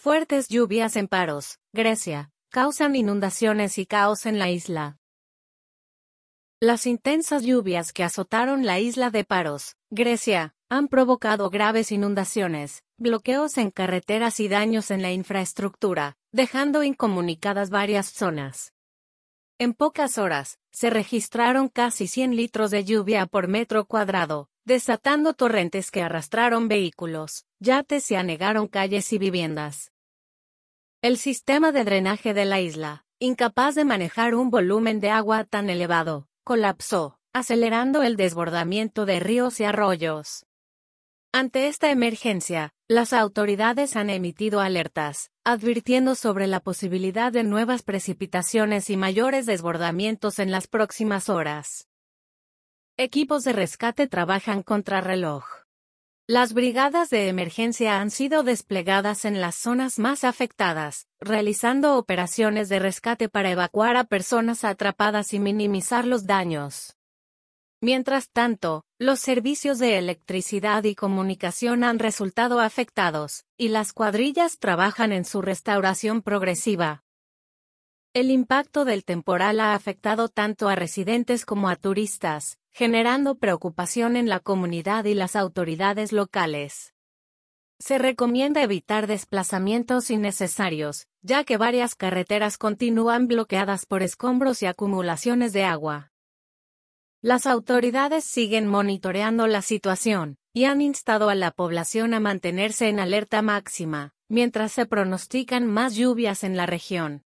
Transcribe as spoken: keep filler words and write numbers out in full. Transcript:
Fuertes lluvias en Paros, Grecia, causan inundaciones y caos en la isla. Las intensas lluvias que azotaron la isla de Paros, Grecia, han provocado graves inundaciones, bloqueos en carreteras y daños en la infraestructura, dejando incomunicadas varias zonas. En pocas horas, se registraron casi cien litros de lluvia por metro cuadrado, desatando torrentes que arrastraron vehículos, yates y anegaron calles y viviendas. El sistema de drenaje de la isla, incapaz de manejar un volumen de agua tan elevado, colapsó, acelerando el desbordamiento de ríos y arroyos. Ante esta emergencia, las autoridades han emitido alertas, advirtiendo sobre la posibilidad de nuevas precipitaciones y mayores desbordamientos en las próximas horas. Equipos de rescate trabajan contrarreloj. Las brigadas de emergencia han sido desplegadas en las zonas más afectadas, realizando operaciones de rescate para evacuar a personas atrapadas y minimizar los daños. Mientras tanto, los servicios de electricidad y comunicación han resultado afectados, y las cuadrillas trabajan en su restauración progresiva. El impacto del temporal ha afectado tanto a residentes como a turistas, generando preocupación en la comunidad y las autoridades locales. Se recomienda evitar desplazamientos innecesarios, ya que varias carreteras continúan bloqueadas por escombros y acumulaciones de agua. Las autoridades siguen monitoreando la situación, y han instado a la población a mantenerse en alerta máxima, mientras se pronostican más lluvias en la región.